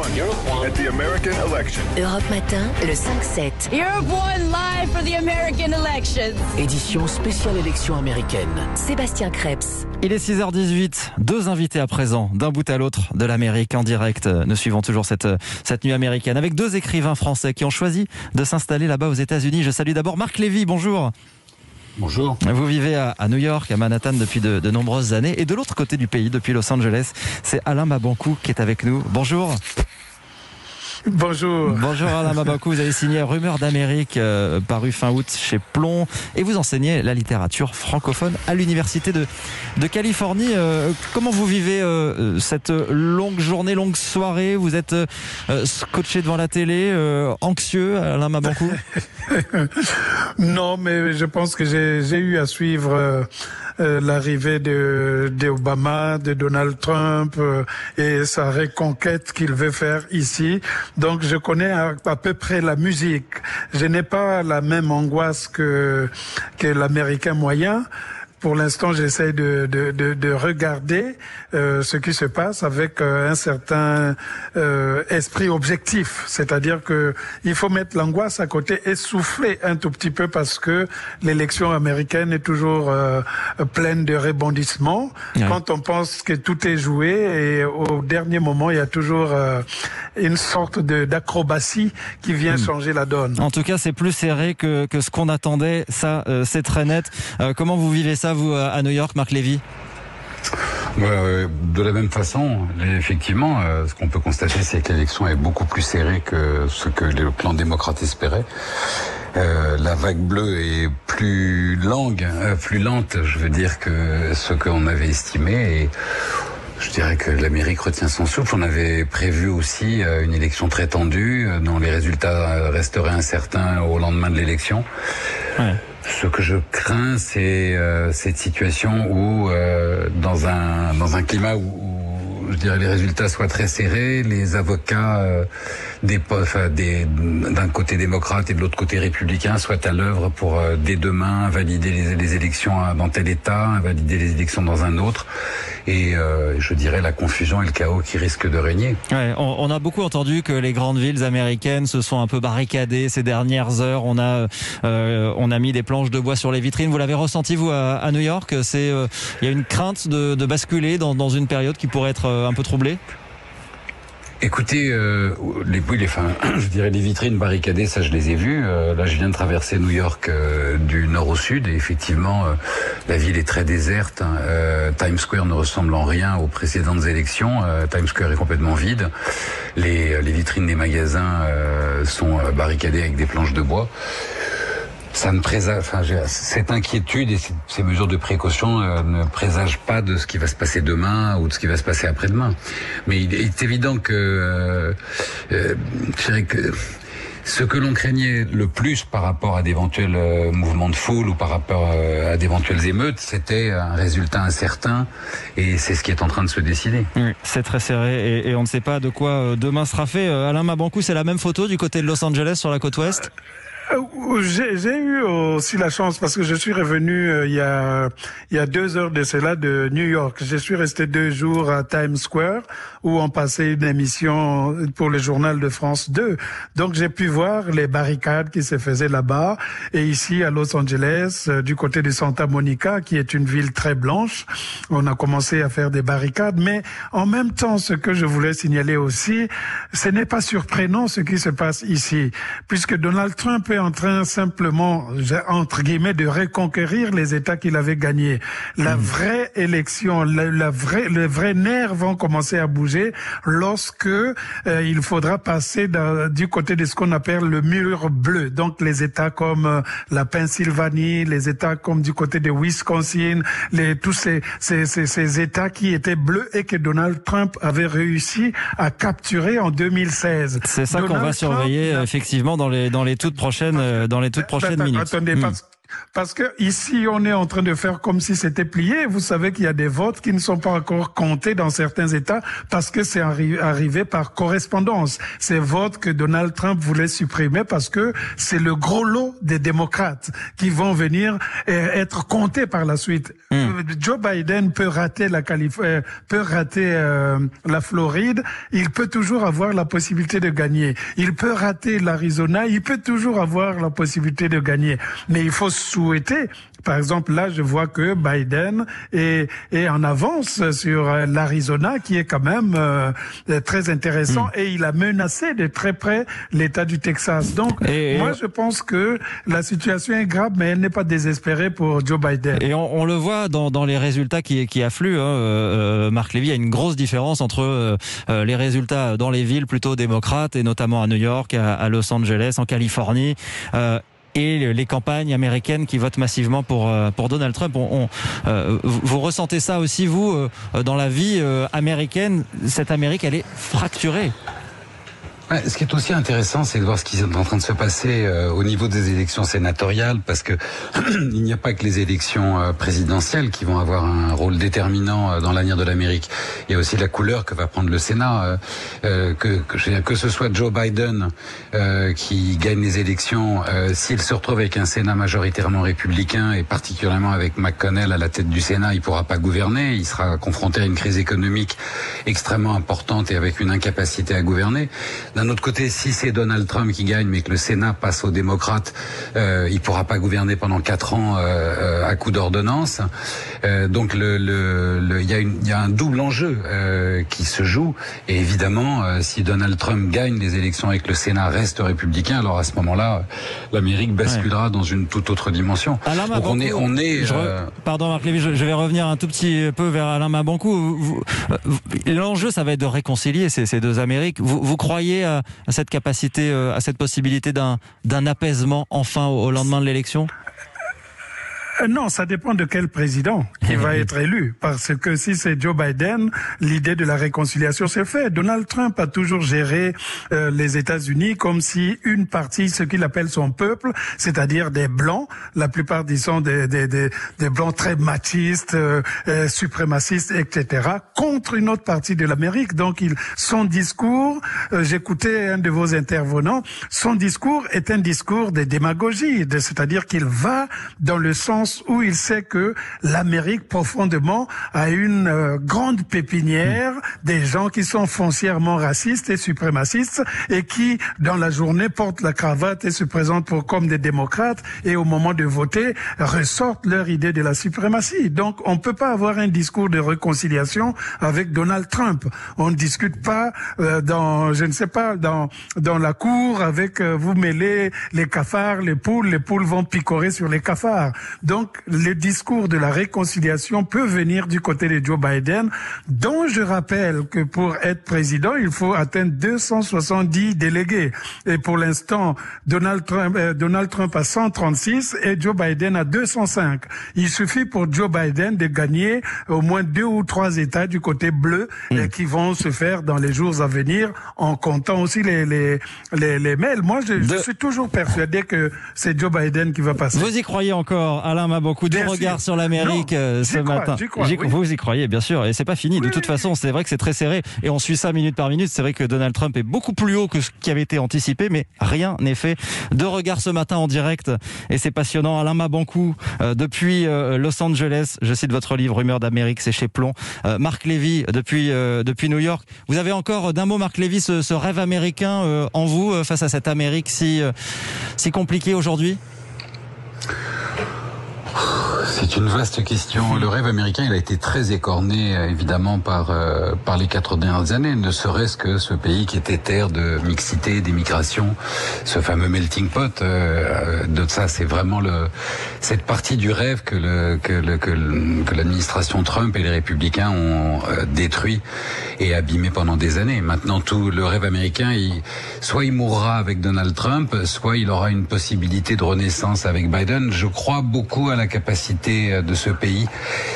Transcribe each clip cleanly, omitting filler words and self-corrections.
at the American election. Europe Matin, le 5-7. Europe One live for the American elections. Édition spéciale élection américaine. Sébastien Krebs. Il est 6h18, deux invités à présent, d'un bout à l'autre de l'Amérique en direct. Nous suivons toujours cette nuit américaine avec deux écrivains français qui ont choisi de s'installer là-bas aux États-Unis. Je salue d'abord Marc Lévy, bonjour. Bonjour. Vous vivez à New York, à Manhattan depuis de nombreuses années. Et de l'autre côté du pays, depuis Los Angeles, c'est Alain Mabanckou qui est avec nous. Bonjour. Bonjour. Bonjour Alain Mabanckou, vous avez signé Rumeurs d'Amérique, paru fin août chez Plomb, et vous enseignez la littérature francophone à l'université de Californie. Comment vous vivez cette longue journée, longue soirée? Vous êtes scotché devant la télé, anxieux, Alain Mabanckou? Non, mais je pense que j'ai eu à suivre l'arrivée d'Obama, de Donald Trump et sa reconquête qu'il veut faire ici. Donc je connais à peu près la musique. Je n'ai pas la même angoisse que l'Américain moyen. Pour l'instant, j'essaie de regarder ce qui se passe avec un certain esprit objectif. C'est-à-dire que il faut mettre l'angoisse à côté et souffler un tout petit peu parce que l'élection américaine est toujours pleine de rebondissements. Ouais. Quand on pense que tout est joué et au dernier moment, il y a toujours une sorte d'acrobatie qui vient changer la donne. En tout cas, c'est plus serré que ce qu'on attendait. Ça, c'est très net. Comment vous vivez ça, vous, à New York, Marc Lévy? De la même façon, effectivement, ce qu'on peut constater, c'est que l'élection est beaucoup plus serrée que ce que le clan démocrate espérait. La vague bleue est plus lente, je veux dire, que ce qu'on avait estimé. Et je dirais que l'Amérique retient son souffle. On avait prévu aussi une élection très tendue, dont les résultats resteraient incertains au lendemain de l'élection. Ouais. Ce que je crains, c'est cette situation où, dans un climat où je dirais les résultats soient très serrés, les avocats d'un côté démocrate et de l'autre côté républicain soient à l'œuvre pour dès demain valider les élections dans tel État, valider les élections dans un autre, et je dirais la confusion et le chaos qui risquent de régner. Ouais, on a beaucoup entendu que les grandes villes américaines se sont un peu barricadées ces dernières heures. On a mis des planches de bois sur les vitrines. Vous l'avez ressenti, vous, à New York? Il y a une crainte de basculer dans une période qui pourrait être un peu troublée? Écoutez, je dirais les vitrines barricadées, ça je les ai vues. Là, je viens de traverser New York du nord au sud et effectivement, la ville est très déserte. Times Square ne ressemble en rien aux précédentes élections. Times Square est complètement vide. Les vitrines des magasins sont barricadées avec des planches de bois. Ça ne cette inquiétude et ces mesures de précaution ne présagent pas de ce qui va se passer demain ou de ce qui va se passer après-demain. Mais il est évident que, je dirais que ce que l'on craignait le plus par rapport à d'éventuels mouvements de foule ou par rapport à d'éventuelles émeutes, c'était un résultat incertain et c'est ce qui est en train de se décider. Oui, c'est très serré et on ne sait pas de quoi demain sera fait. Alain Mabanckou, c'est la même photo du côté de Los Angeles sur la côte ouest? J'ai eu aussi la chance parce que je suis revenu il y a 2 heures de cela de New York. Je suis resté 2 jours à Times Square où on passait une émission pour le journal de France 2. Donc j'ai pu voir les barricades qui se faisaient là-bas et ici à Los Angeles, du côté de Santa Monica, qui est une ville très blanche, on a commencé à faire des barricades. Mais en même temps, ce que je voulais signaler aussi, ce n'est pas surprenant ce qui se passe ici, puisque Donald Trump est en train simplement, entre guillemets, de reconquérir les États qu'il avait gagnés. La vraie élection, les vrais nerfs vont commencer à bouger lorsque il faudra passer du côté de ce qu'on appelle le mur bleu. Donc les États comme la Pennsylvanie, les États comme du côté de Wisconsin, tous ces États qui étaient bleus et que Donald Trump avait réussi à capturer en 2016. C'est ça qu'on va surveiller effectivement dans les toutes prochaines minutes. Attendez, Parce que ici, on est en train de faire comme si c'était plié. Vous savez qu'il y a des votes qui ne sont pas encore comptés dans certains États parce que c'est arrivé par correspondance. Ces votes que Donald Trump voulait supprimer parce que c'est le gros lot des démocrates qui vont venir être comptés par la suite. Joe Biden peut rater la Floride. Il peut toujours avoir la possibilité de gagner. Il peut rater l'Arizona. Il peut toujours avoir la possibilité de gagner. Mais il faut souhaiter. Par exemple, là, je vois que Biden est en avance sur l'Arizona, qui est quand même très intéressant, et il a menacé de très près l'État du Texas. Donc, moi, je pense que la situation est grave, mais elle n'est pas désespérée pour Joe Biden. Et on le voit dans les résultats qui affluent. Marc Lévy, il y a une grosse différence entre les résultats dans les villes plutôt démocrates, et notamment à New York, à Los Angeles, en Californie, et les campagnes américaines qui votent massivement pour Donald Trump. Vous ressentez ça aussi, vous, dans la vie américaine? Cette Amérique, elle est fracturée. Ouais, ce qui est aussi intéressant, c'est de voir ce qui est en train de se passer au niveau des élections sénatoriales, parce que il n'y a pas que les élections présidentielles qui vont avoir un rôle déterminant dans l'avenir de l'Amérique. Il y a aussi la couleur que va prendre le Sénat. Que ce soit Joe Biden qui gagne les élections, s'il se retrouve avec un Sénat majoritairement républicain, et particulièrement avec McConnell à la tête du Sénat, il pourra pas gouverner. Il sera confronté à une crise économique extrêmement importante et avec une incapacité à gouverner. D'un autre côté, si c'est Donald Trump qui gagne, mais que le Sénat passe aux démocrates, il pourra pas gouverner pendant 4 ans à coup d'ordonnance. Donc il y a un double enjeu qui se joue. Et évidemment, si Donald Trump gagne les élections et que le Sénat reste républicain, alors à ce moment-là, l'Amérique basculera dans une toute autre dimension. Alain Donc Pardon Marc Lévy, je vais revenir un tout petit peu vers Alain Mabanckou. L'enjeu, ça va être de réconcilier ces deux Amériques. Vous croyez à cette capacité, à cette possibilité d'un apaisement enfin au lendemain de l'élection? Non, ça dépend de quel président qui va être élu. Parce que si c'est Joe Biden, l'idée de la réconciliation s'est faite. Donald Trump a toujours géré les États-Unis comme si une partie, ce qu'il appelle son peuple, c'est-à-dire des blancs, la plupart disons des blancs très machistes, suprémacistes, etc., contre une autre partie de l'Amérique. Donc son discours, j'écoutais un de vos intervenants, son discours est un discours de démagogie, c'est-à-dire qu'il va dans le sens où il sait que l'Amérique profondément a une grande pépinière des gens qui sont foncièrement racistes et suprémacistes et qui, dans la journée, portent la cravate et se présentent comme des démocrates et au moment de voter, ressortent leur idée de la suprématie. Donc, on ne peut pas avoir un discours de réconciliation avec Donald Trump. On ne discute pas dans la cour avec vous mêlez les cafards, les poules vont picorer sur les cafards. Donc, le discours de la réconciliation peut venir du côté de Joe Biden, dont je rappelle que pour être président, il faut atteindre 270 délégués. Et pour l'instant, Donald Trump a 136 et Joe Biden a 205. Il suffit pour Joe Biden de gagner au moins 2 ou 3 États du côté bleu qui vont se faire dans les jours à venir, en comptant aussi les mails. Moi, je suis toujours persuadé que c'est Joe Biden qui va passer. Vous y croyez encore, Alain Mabanckou, de regard sur l'Amérique ce matin. Oui. Vous y croyez, bien sûr, et c'est pas fini. De toute façon, c'est vrai que c'est très serré, et on suit ça minute par minute. C'est vrai que Donald Trump est beaucoup plus haut que ce qui avait été anticipé, mais rien n'est fait. De regard ce matin en direct, et c'est passionnant. Alain Mabanckou, depuis Los Angeles, je cite votre livre Rumeurs d'Amérique, c'est chez Plomb. Marc Lévy, depuis New York. Vous avez encore d'un mot, Marc Lévy, ce rêve américain en vous, face à cette Amérique si compliquée aujourd'hui? C'est une vaste question. Le rêve américain, il a été très écorné, évidemment, par les 4 dernières années. Ne serait-ce que ce pays qui était terre de mixité, d'émigration, ce fameux melting pot. De ça, c'est vraiment cette partie du rêve que l'administration Trump et les républicains ont détruit et abîmé pendant des années. Maintenant, tout le rêve américain, soit il mourra avec Donald Trump, soit il aura une possibilité de renaissance avec Biden. Je crois beaucoup à la capacité capacité de ce pays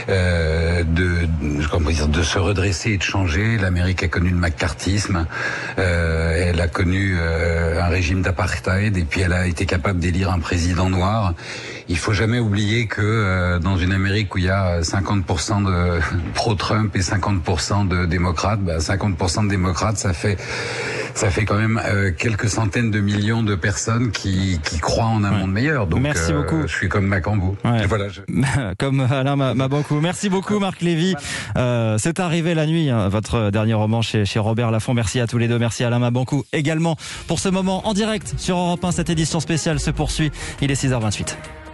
de se redresser et de changer. L'Amérique a connu le McCarthyisme, elle a connu un régime d'apartheid, et puis elle a été capable d'élire un président noir. Il faut jamais oublier que dans une Amérique où il y a 50% de pro-Trump et 50% de démocrates, 50% de démocrates, ça fait quand même quelques centaines de millions de personnes qui croient en un monde meilleur. Donc, merci beaucoup. Je suis comme Macambou. Ouais. Voilà, comme Alain Mabankou. Merci beaucoup, Marc Lévy. C'est arrivé la nuit, hein, votre dernier roman chez Robert Laffont. Merci à tous les deux. Merci à Alain Mabankou également pour ce moment en direct sur Europe 1. Cette édition spéciale se poursuit. Il est 6h28.